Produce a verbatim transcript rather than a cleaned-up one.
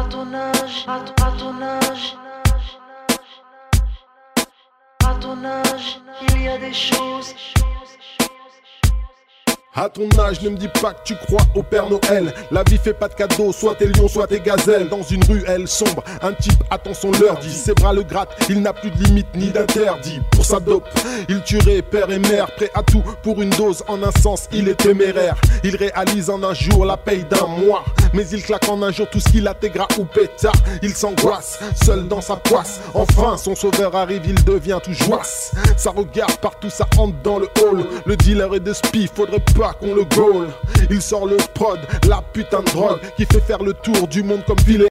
ton âge, à, à ton âge, à ton âge, il y a des choses. À ton âge, ne me dis pas que tu crois au Père Noël. La vie fait pas de cadeaux, soit tes lions, soit tes gazelles. Dans une ruelle sombre, un type attend son leur dit. Ses bras le grattent, il n'a plus de limite ni d'interdit. Pour sa dope, il tuerait père et mère. Prêt à tout pour une dose, en un sens, il est téméraire. Il réalise en un jour la paye d'un mois. Mais il claque en un jour tout ce qu'il a, gras ou pétard. Il s'angoisse, seul dans sa poisse. Enfin, son sauveur arrive, il devient tout joisse. Ça regarde partout, ça entre dans le hall. Le dealer est de spi, faudrait pas qu'on le gaule. Il sort le prod, la putain de drogue qui fait faire le tour du monde comme filet.